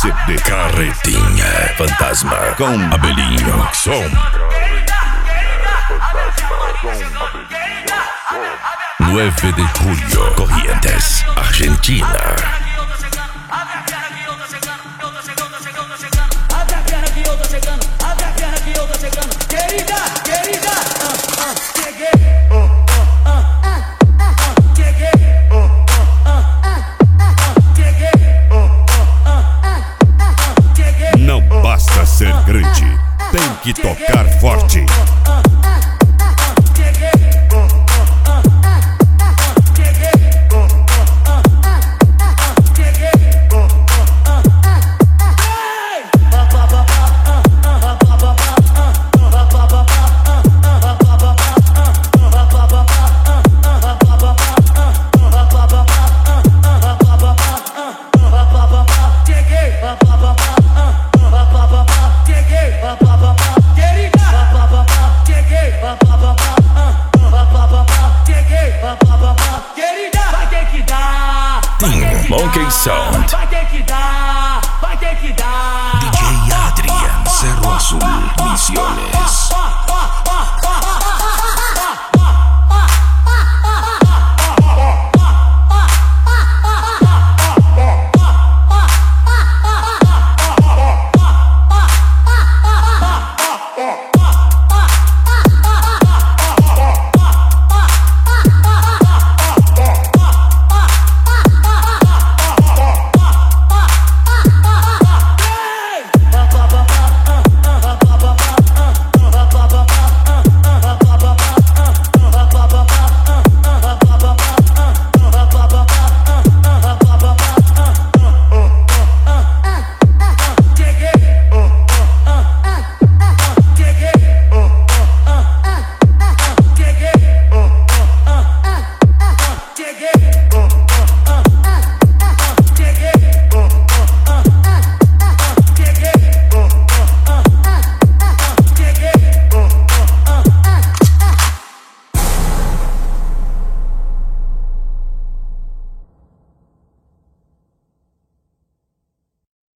CD Carretinha Fantasma com Abelinho Som. 9 de julio, Corrientes, Argentina. Abre a perna que eu tô chegando, abre a perna que eu tô chegando. Querida, querida, cheguei. Cheguei. Não basta ser grande, tem que tocar forte. Monkey Sound. Vai ter que dar, vai ter que dar. DJ Adrian, Cerro Azul, Misiones.